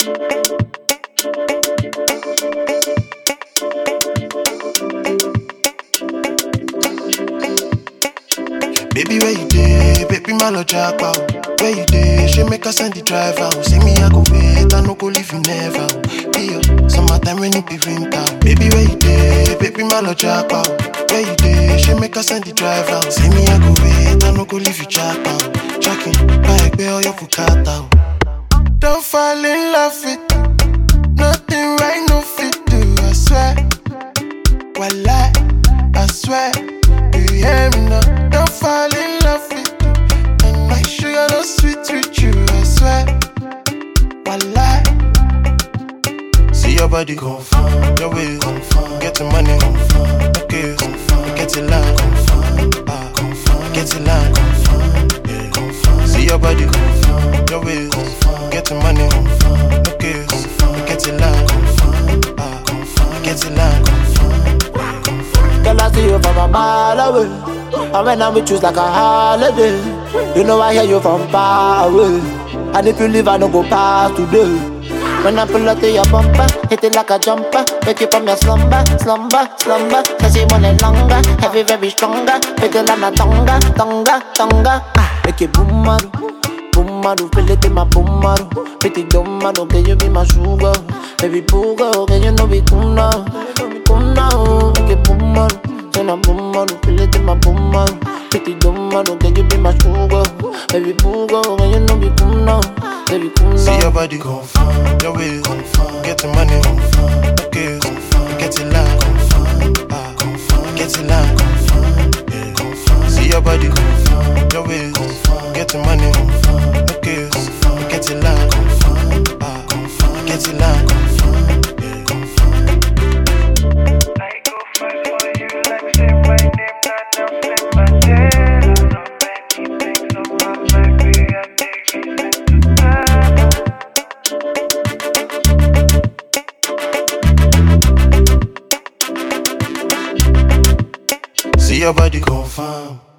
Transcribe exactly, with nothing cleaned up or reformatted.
Baby, where you dey? Baby, my love jack out. Where you dey? She make her send the driver. See me, I go wait, I no go leave you never. Be yo, summertime when it be winter. Baby, where you dey? Baby, my love jack out. Where you dey? She make her send the driver. See me, I go wait, I no go leave you jack out. Jacking, bike, be all your bukata. Don't fall in love with nothing right, no fit do. I swear, wallah, I swear. Do you hear me now? Don't fall in love with you. And my sugar no sweet with you, I swear. Wallah. See your body confirm, your way confirm. Get the money confirm, okay confirm. Get it line confirm, ah confirm. Get it line confirm, yeah confirm. See your body confirm, your way confirm. Get the money confirm, okay confirm. Get it line confirm, ah confirm. Get it line confirm, yeah confirm. Girl, I see you from a mile away. And when I'm with you, it's like a holiday. You know I hear you from far away. And if you leave, I don't go past today. When I pull up to your bumper, hit it like a jumper. Wake you from your slumber, slumber, slumber. Cause you want it longer, heavy, very stronger. Make it like a tonga, tonga, tonga. Ah, make it boom, madu, boom, madu. Feel it in my boom, madu. Pretty dumb, madu. Can you be my sugar? Baby, booga, can you know we cool now? Cool now, make it boom, madu. Say na boom, madu. Feel it in my boom, madu. Pretty dumb, madu. Can you be my sugar? Baby, booga, can you know we cool now? Baby, cool now. See your body confirm, your way confirm. Get the money confirm, okay confirm. Get it line confirm, ah confirm. Get it line confirm, yeah confirm. See your body confirm, your way confirm. Get the money confirm, okay confirm. Get it line confirm, ah confirm. Get it line confirm, yeah confirm. I go fight for you like say my name, not Nelson Mandela. So many things on my life, we are taking it to time. See your body confirm.